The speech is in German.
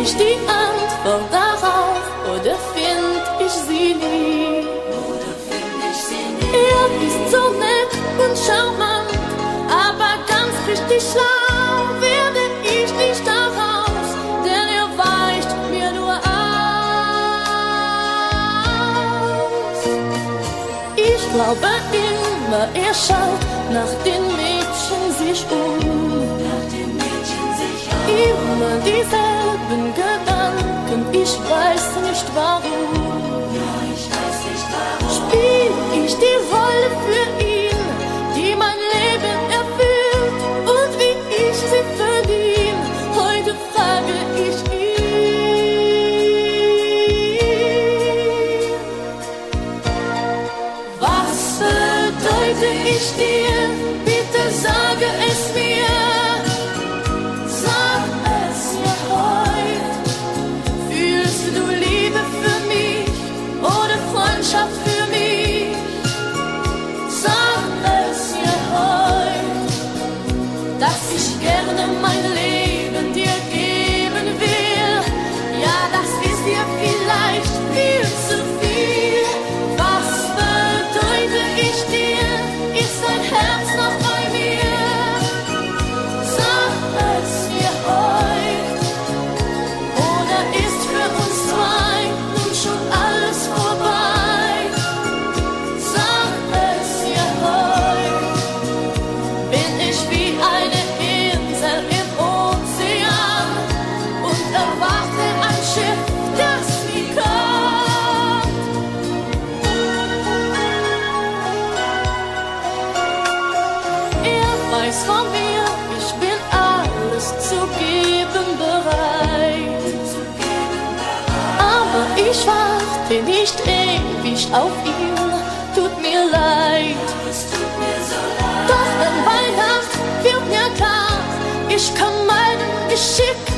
ich die Antwort darauf oder find ich sie nie? Er ist so nett und charmant, aber ganz richtig schlau werde ich nicht daraus, denn er weicht mir nur aus. Ich glaube immer, er schaut nach den Mädchen sich um. Immer dieselben Gedanken, ich weiß nicht warum. Spiel ich die Rolle für ihn, die mein Leben erfüllt, und wie ich sie verdien, heute frage ich ihn. Was bedeute ich dir? Bitte sage es mir. Sag es mir heute. Fühlst du Liebe für mich oder Freundschaft für mich? Sag es mir heute, dass ich gerne mein Leben dir geben will. Ja, das ist dir vielleicht viel zu viel. Was bedeute ich dir? Ist dein Herz noch bei mir? Sag es mir heute. Oder ist für uns zwei nun schon alles vorbei? Sag es mir heute. Bin ich wie eine Insel im Ozean und erwarte ein Schiff, das nie kommt? Er weiß von mir, ich bin alles zu geben bereit. Aber ich warte nicht ewig auf ihn, tut mir leid. Doch dann bei Nacht wird mir klar, ich kann meinem Geschick